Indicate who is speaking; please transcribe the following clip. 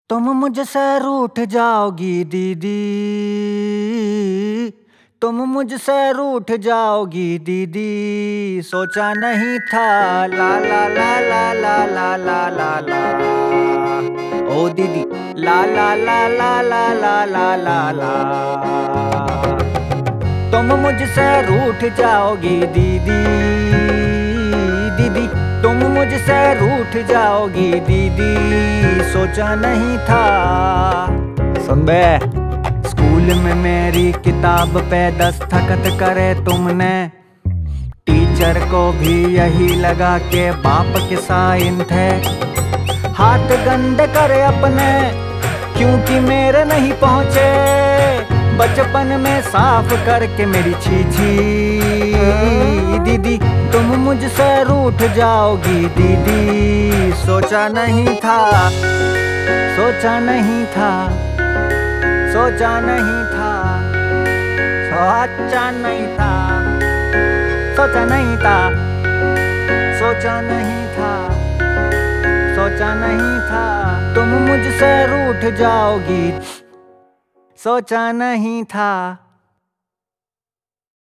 Speaker 1: तुम मुझसे रूठ जाओगी दीदी, तुम मुझसे रूठ जाओगी दीदी, सोचा नहीं था। ला ला ला ला ला ला ला ला ला ओ दीदी, ला ला ला ला ला ला ला ला ला। तुम मुझसे रूठ जाओगी दीदी, दीदी तुम मुझसे रूठ जाओगी दीदी, सोचा नहीं था। सुन बे, स्कूल में मेरी किताब पे दस्तखत करे तुमने, टीचर को भी यही लगा के बाप के साइन थे। हाथ गंदे करे अपने क्योंकि मेरे नहीं पहुंचे, बचपन में साफ करके मेरी छीछी। दीदी तुम मुझसे रूठ जाओगी दीदी, सोचा नहीं था, सोचा नहीं था, सोचा नहीं था, सोचा नहीं था, सोचा नहीं था, सोचा नहीं था, सोचा नहीं था। तुम मुझसे रूठ जाओगी, सोचा नहीं था।